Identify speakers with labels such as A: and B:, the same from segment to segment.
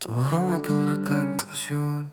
A: Todo más que una canción.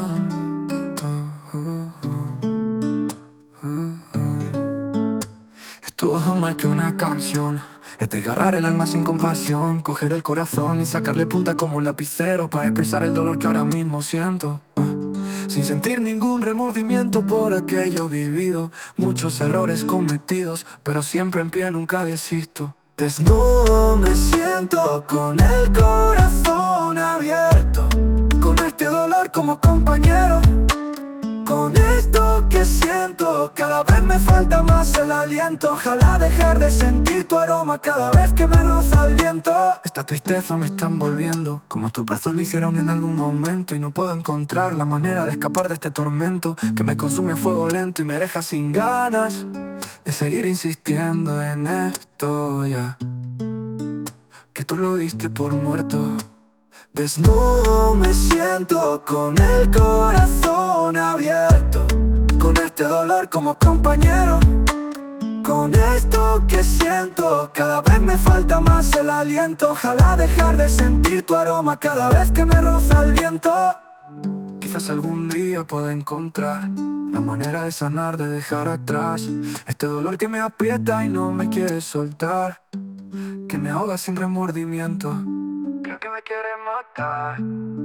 A: Es todo más que una canción. Es desgarrar el alma sin compasión, coger el corazón y sacarle punta como un lapicero para expresar el dolor que ahora mismo siento. Sin sentir ningún remordimiento por aquello vivido, muchos errores cometidos, pero siempre en pie, nunca desisto. Desnudo me siento con el corazón abierto, con este dolor como compañero. Con esto que siento, cada vez me falta más el aliento. Ojalá dejar de sentir tu aroma cada vez que me roza el viento. Esta tristeza me está envolviendo, como tus brazos lo hicieron en algún momento. Y no puedo encontrar la manera de escapar de este tormento que me consume a fuego lento y me deja sin ganas de seguir insistiendo en esto ya, que tú lo diste por muerto. Desnudo me siento con el corazón abierto, con este dolor como compañero. Con esto que siento, cada vez me falta más el aliento. Ojalá dejar de sentir tu aroma cada vez que me roza el viento. Quizás algún día pueda encontrar la manera de sanar, de dejar atrás este dolor que me aprieta y no me quiere soltar, que me ahoga sin remordimiento. Creo que me quiere matar.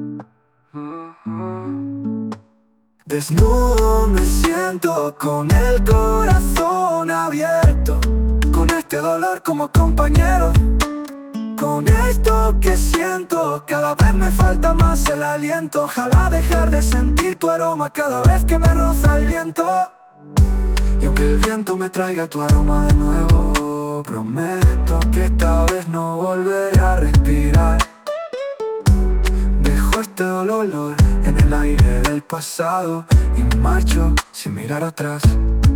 A: Desnudo me siento con el corazón abierto, con este dolor como compañero. Con esto que siento, cada vez me falta más el aliento. Ojalá dejar de sentir tu aroma cada vez que me roza el viento. Y aunque el viento me traiga tu aroma de nuevo, prometo que esta vez no volveré a respirar. Dejo este olor en el aire del pasado y marcho sin mirar atrás.